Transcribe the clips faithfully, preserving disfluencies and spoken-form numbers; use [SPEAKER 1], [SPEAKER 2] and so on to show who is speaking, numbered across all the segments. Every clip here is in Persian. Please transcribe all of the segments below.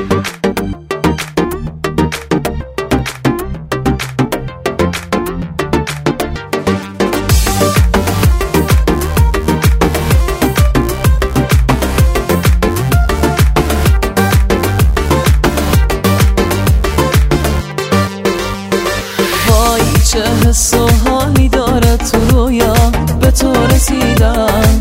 [SPEAKER 1] چه حس و حالی داره تو رویا به تو رسیدم،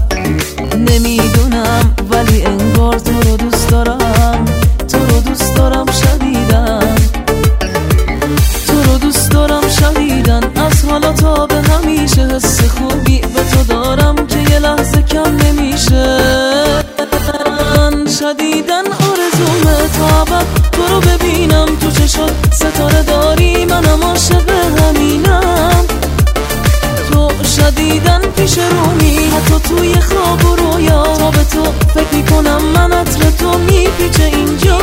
[SPEAKER 1] نمیدونم ولی انگار تو رو دوست دارم، تو رو دوست دارم شدیدن، تو رو دوست دارم شدیدن. از حالا تا به همیشه حس خوبی به تو دارم که یه لحظه کم نمیشه. من شدیدن آرزومه تا ابد تو رو ببینم تو چشات ستاره داری، منم عاشق همینم. تو شدیدن پیش رومی حتی توی خواب و رویا، تا به تو فکر میکنم من عطر تو میپیچه اینجا.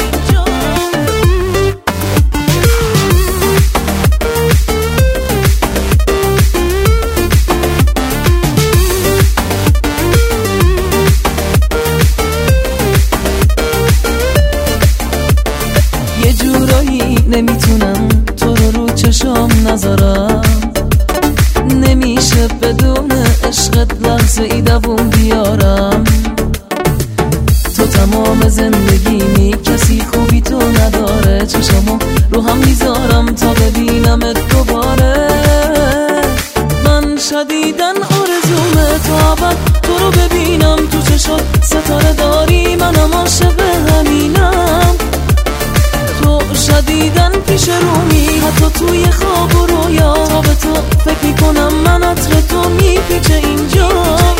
[SPEAKER 1] یه جورایی نمیتونم تو رو رو چشام نذارم، نمیشه بدون عشقت لحظه ای دووم بیارم. تو تمام زندگیمی کسی خوبی تو نداره، چشامو رو هم میذارم تا ببینمت دوباره. من شدیدن آرزومه تا ابد تو رو ببینم تو چشات ستاره داری، منم عاشق همینم. تو شدیدن پیش رومی حتی توی خواب و رویا، تا به تو فکر میکنم من عطر تو میپیچه اینجا.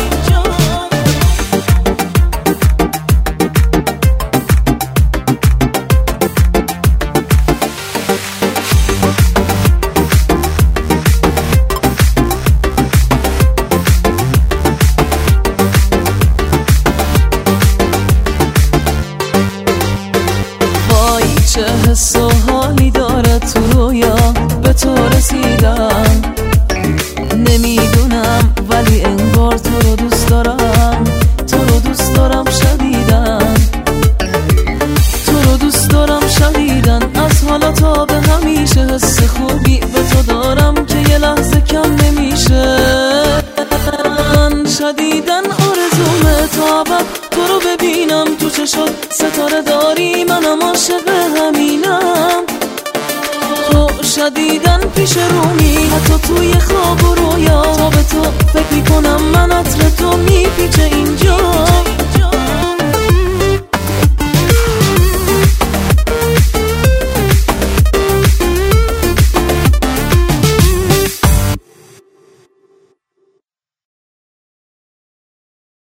[SPEAKER 1] چه حس و حالی داره تو رویا به تو رسیدم، نمیدونم ولی انگار تو رو دوست دارم، تو رو دوست دارم شدیدن، تو رو دوست دارم شدیدن. از حالا تا به همیشه حس خوبی به تو دارم که یه لحظه کم نمیشه. من شدیدن آرزومه تا ابد تو رو ببینم تو چشات ستاره داری، منم عاشق همینم. تو شدیدن پیش رومی حتی توی خواب و رویا، تا به تو فکر میکنم من عطر تو میپیچه اینجا.